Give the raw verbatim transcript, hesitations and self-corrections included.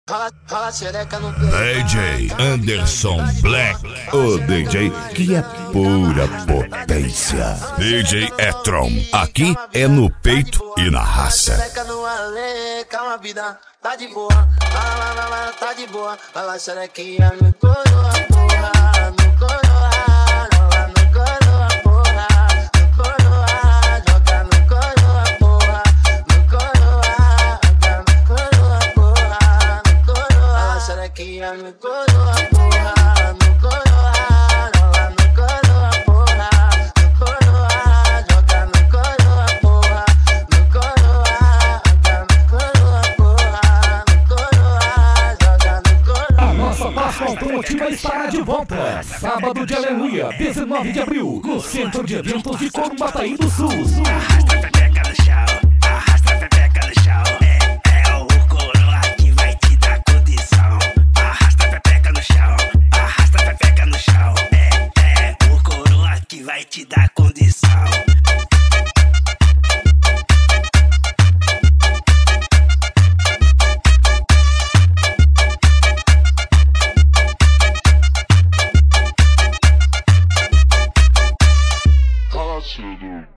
Rola, rola xereca no D J Anderson Black, o D J que é pura potência. D J Etron, aqui é no peito e na raça. Xereca no alê, calma vida, tá de boa. Lá, lá, lá, lá, tá de boa. Rola xerequinha no coroa, porra, no coroa. Rola no coroa, porra, no coroa. Joga no coroa, porra, no coroa. Joga no coroa, porra, no coroa. Rola xerequinha no coroa, porra, no coroa. Rola no coroa, porra, no coroa. Joga no coroa, porra, no coroa. Joga no coroa, porra, no coroa. Joga no coroa. A nossa Páscoa Automotiva estará de volta. Sábado de Aleluia, dezenove de abril, no Centro de Eventos de Corumbataí do Sul. Arrasta a pepeca no chão, arrasta a pepeca no chão. É, é o coroa que vai te dar condição. Arrasta a pepeca no chão, arrasta a pepeca no chão. É, é o coroa que vai te dar condição. Fala,